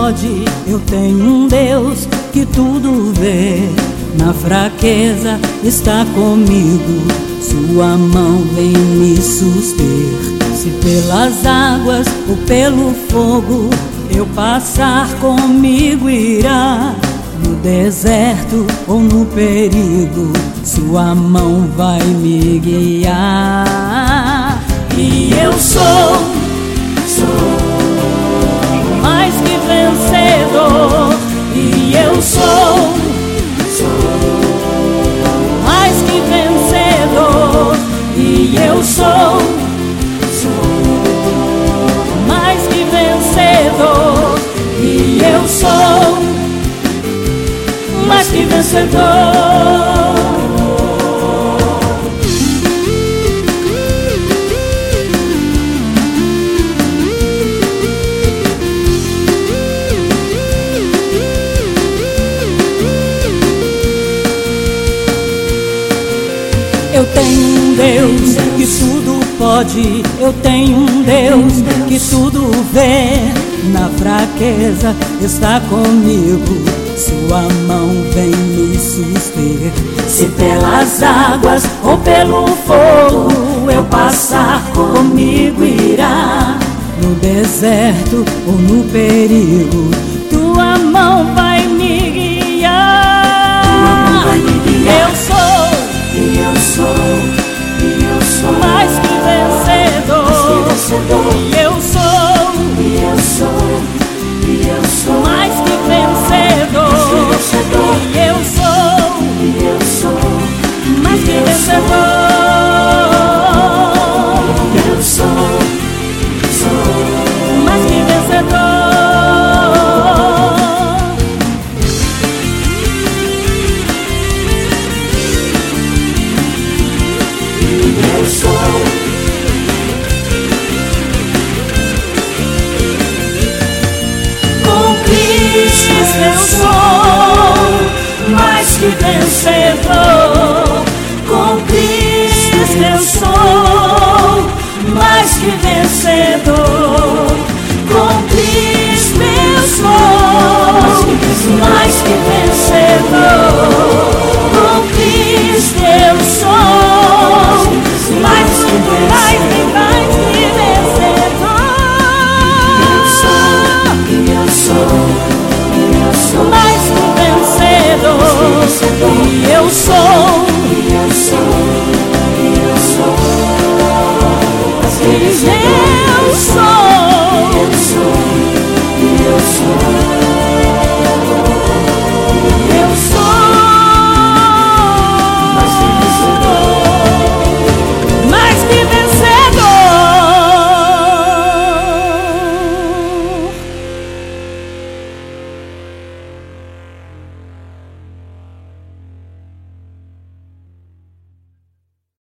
pode, eu tenho um Deus que tudo vê. Na fraqueza está comigo, sua mão vem me suster. Se pelas águas ou pelo fogo eu passar, comigo irá. No deserto ou no perigo, sua mão vai me guiar. E eu sou mais que vencedor. E eu sou mais que vencedor. E eu sou mais que vencedor. E eu sou mais que vencedor. Eu tenho um Deus que tudo pode, eu tenho um Deus que tudo vê. Na fraqueza está comigo, sua mão vem me suster. Se pelas águas ou pelo fogo eu passar, comigo irá. No deserto ou no perigo, tua mão vai me guiar. Eu sou mais que vencedor. E eu sou mais que vencedor. E eu sou mais que vencedor. Eu sou mais que vencedor. Eu sou com Cristo, eu sou mais que vencedor. Com Cristo eu sou mais que vencedor.